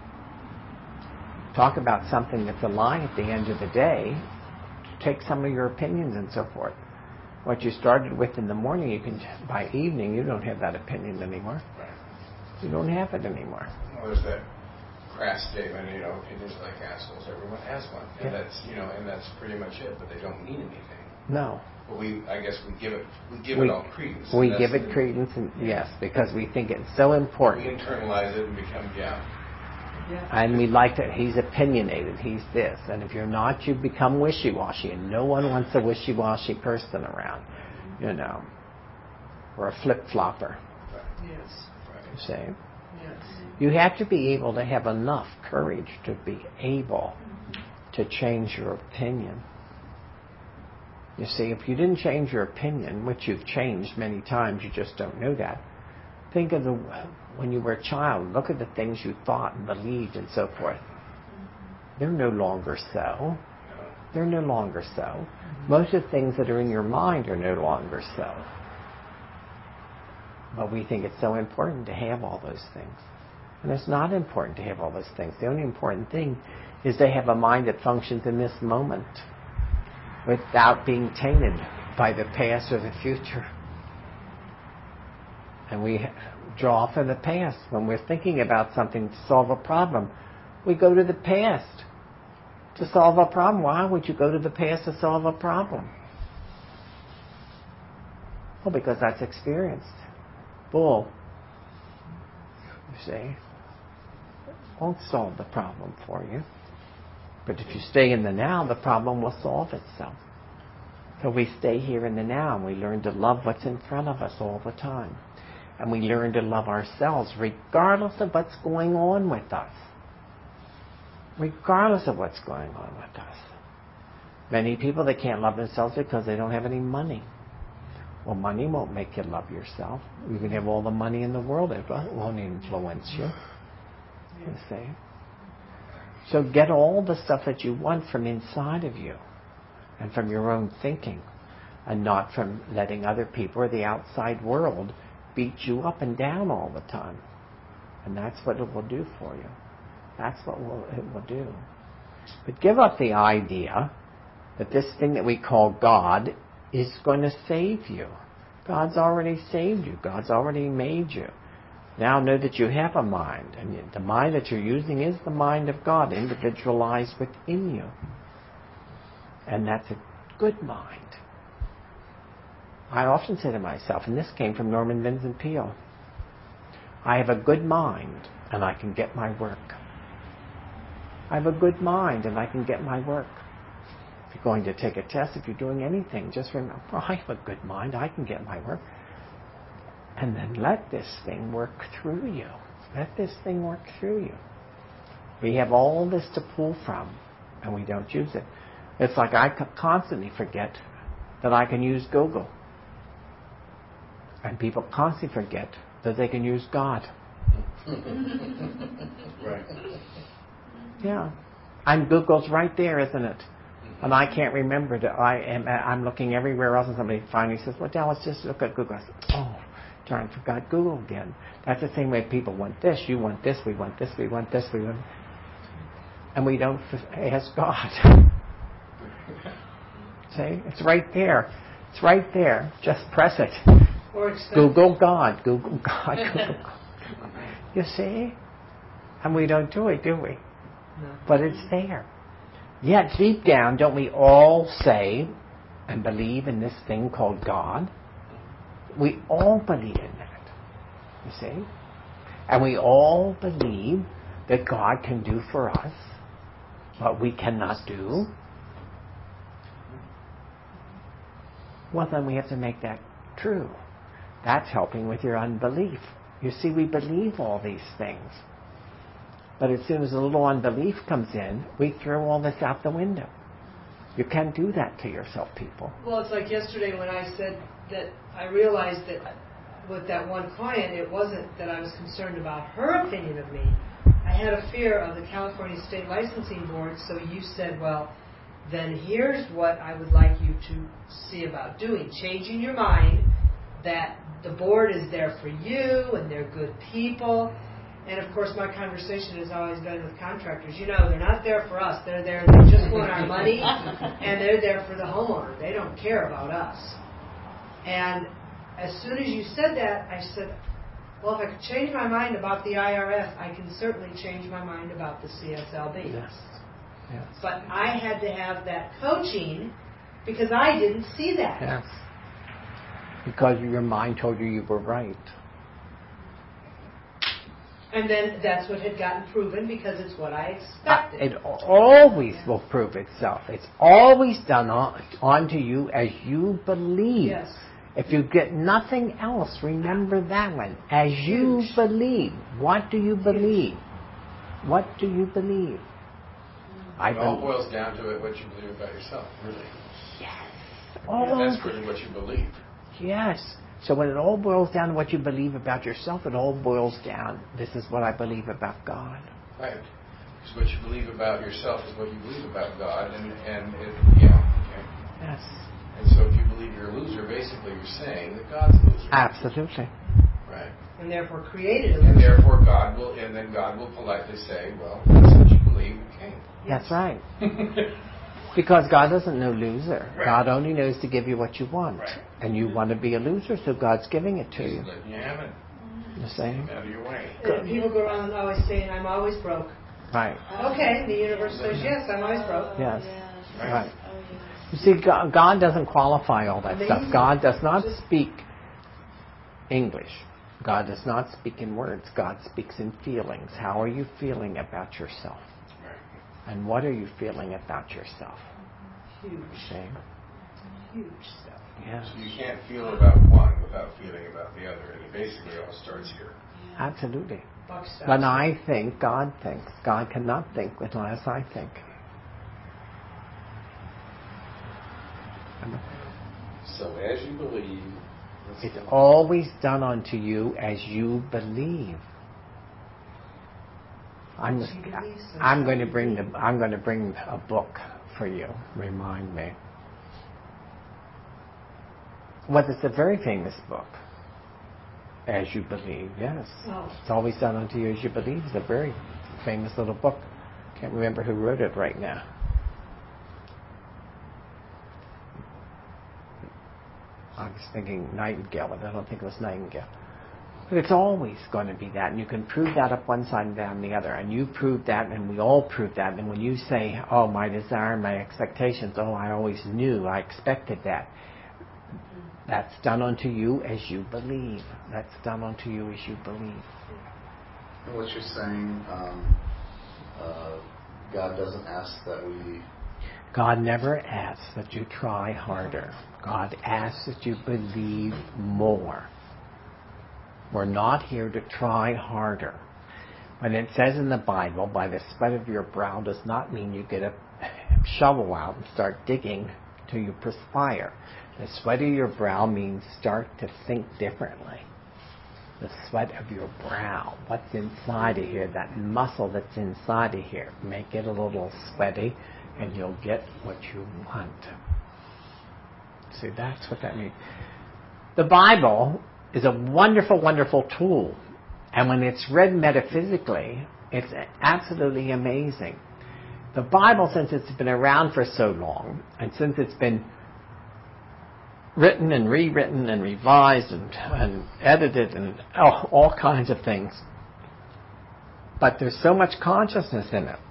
Talk about something that's a lie at the end of the day. Take some of your opinions and so forth. What you started with in the morning, you can, by evening, you don't have that opinion anymore. You don't have it anymore. Well, there's that crass statement, you know, opinions like assholes. Everyone has one, and Yeah. that's, you know, and that's pretty much it. But they don't mean anything. No. But we, I guess, we give it, we give We- it all credence. We and give that's it the- credence, and yes, because we think it's so We important. internalize it and become, yeah. Yeah. And we like to, he's opinionated, he's this. And if you're not, you become wishy-washy. And no one wants a wishy-washy person around, you know. Or a flip-flopper, Yes. you see. Yes. You have to be able to have enough courage to be able to change your opinion. You see, if you didn't change your opinion, which you've changed many times, you just don't know that. Think of the, when you were a child, look at the things you thought and believed and so forth. They're no longer so. They're no longer so. Most of the things that are in your mind are no longer so. But we think it's so important to have all those things. And it's not important to have all those things. The only important thing is to have a mind that functions in this moment without being tainted by the past or the future. And we draw from the past. When we're thinking about something to solve a problem, We go to the past to solve a problem. Why would you go to the past to solve a problem? Well, because that's experienced. Bull. You see? Won't solve the problem for you. But if you stay in the now, the problem will solve itself. So we stay here in the now and we learn to love what's in front of us all the time. And we learn to love ourselves regardless of what's going on with us. Regardless of what's going on with us. Many people, they can't love themselves because they don't have any money. Well, money won't make you love yourself. You can have all the money in the world, it won't influence you. You see? So get all the stuff that you want from inside of you and from your own thinking, and not from letting other people or the outside world beat you up and down all the time. And that's what it will do for you. That's what will, it will do. But give up the idea that this thing that we call God is going to save you. God's already saved you. God's already made you. Now know that you have a mind, and the mind that you're using is the mind of God, individualized within you. And that's a good mind. I often say to myself, and this came from Norman Vincent Peale, I have a good mind and I can get my work. I have a good mind and I can get my work. If you're going to take a test, if you're doing anything, just remember, oh, I have a good mind, I can get my work. And then let this thing work through you. Let this thing work through you. We have all this to pull from, and we don't use it. It's like I constantly forget that I can use Google. And people constantly forget that they can use God. Right. Yeah. And Google's right there, isn't it? And I can't remember that I am, I'm looking everywhere else, and somebody finally says, well, Dallas, just look at Google. I said, oh, darn, forgot Google again. That's the same way people want this, you want this, we want this, we want this, we want... And we don't ask God. See? It's right there. It's right there. Just press it. Or Google God. Google God. Google God. You see? And we don't do it, do we? No. But it's there. Yet deep down, don't we all say and believe in this thing called God? We all believe in that. You see? And we all believe that God can do for us what we cannot do. Well, then we have to make that true. That's helping with your unbelief. You see, we believe all these things. But as soon as a little unbelief comes in, we throw all this out the window. You can't do that to yourself, people. Well, it's like yesterday when I said that I realized that with that one client, it wasn't that I was concerned about her opinion of me. I had a fear of the California State Licensing Board, so you said, well, then here's what I would like you to see about doing. Changing your mind that the board is there for you and they're good people. And of course my conversation has always been with contractors. You know, they're not there for us. They're there, they just want our money, and they're there for the homeowner. They don't care about us. And as soon as you said that, I said, well, if I could change my mind about the I R S, I can certainly change my mind about the C S L B. Yes. Yes. But I had to have that coaching because I didn't see that. Yes. Because your mind told you you were right. And then that's what had gotten proven because it's what I expected. It always will prove itself. It's always done on, onto you as you believe. Yes. If you get nothing else, remember that one. As you Huge. believe. What do you believe? What do you believe? I It all believe. boils down to it what you believe about yourself, really. Yes. And Oh, that's really what you believe. yes. So when it all boils down to what you believe about yourself, it all boils down, this is what I believe about God. Right. Because what you believe about yourself is what you believe about God, and, and it, yeah, okay. Yes. And so if you believe you're a loser, basically you're saying that God's a loser. Absolutely. Right. And therefore created a And loser. therefore God will, and then God will politely say, well, that's what you believe, okay. That's right. Because God doesn't know loser. Right. God only knows to give you what you want. Right. And you want to be a loser, so God's giving it to He's you. letting you have it. The same. Out of your way. And people go around always saying, I'm always broke. Right. Okay, the universe says yes, I'm always broke. Yes. Yeah. Right. Oh, yeah. You see, God, God doesn't qualify all that Amazing. stuff. God does not speak English. God does not speak in words. God speaks in feelings. How are you feeling about yourself? And what are you feeling about yourself? Huge. See? Huge stuff. Yeah. So you can't feel about one without feeling about the other, and it basically all starts here. Absolutely. Buck stops. When I think, God thinks. God cannot think unless I think. So as you believe, It's always done unto you as you believe. I'm, As you believe, so I'm shall going to you bring be. the I'm going to bring a book for you. Remind me. Well, it's a very famous book. As you believe, yes. Oh. It's always done unto you as you believe. It's a very famous little book. Can't remember who wrote it right now. I was thinking Nightingale, but I don't think it was Nightingale. But it's always going to be that, and you can prove that up one side and down the other, and you prove that, and we all prove that. And when you say, "Oh, my desire, my expectations," oh, I always knew, I expected that. That's done unto you as you believe. That's done unto you as you believe. And what you're saying, um, uh, God doesn't ask that we. God never asks that you try harder. God asks that you believe more. We're not here to try harder. When it says in the Bible, by the sweat of your brow, does not mean you get a shovel out and start digging till you perspire. The sweat of your brow means start to think differently. The sweat of your brow, what's inside of here, that muscle that's inside of here, make it a little sweaty, and you'll get what you want. See, that's what that means. The Bible is a wonderful, wonderful tool. And when it's read metaphysically, it's absolutely amazing. The Bible, since it's been around for so long, and since it's been written and rewritten and revised and, and edited and oh, all kinds of things, but there's so much consciousness in it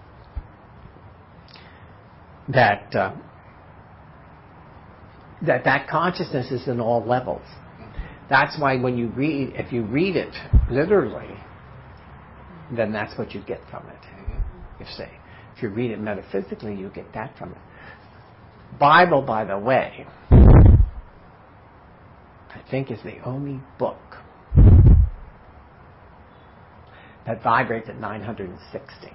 that uh, that that consciousness is in all levels. That's why when you read, if you read it literally, then that's what you get from it. You see, if you read it metaphysically, you get that from it. Bible, by the way, I think is the only book that vibrates at nine hundred sixty.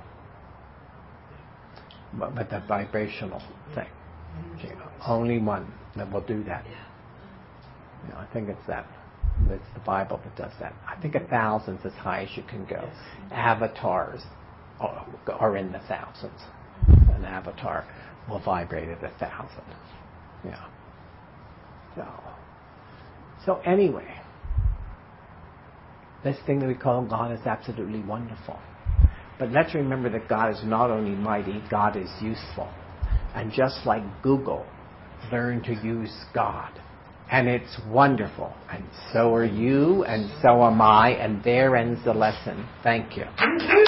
But, but the vibrational thing. Okay, only one that will do that. You know, I think it's that. It's the Bible that does that. I think a thousand's as high as you can go. Avatars are, are in the thousands. An avatar will vibrate at a thousand. Yeah. So, so anyway, this thing that we call God is absolutely wonderful. But let's remember that God is not only mighty, God is useful. And just like Google, learn to use God. And it's wonderful. And so are you, and so am I, and there ends the lesson. Thank you.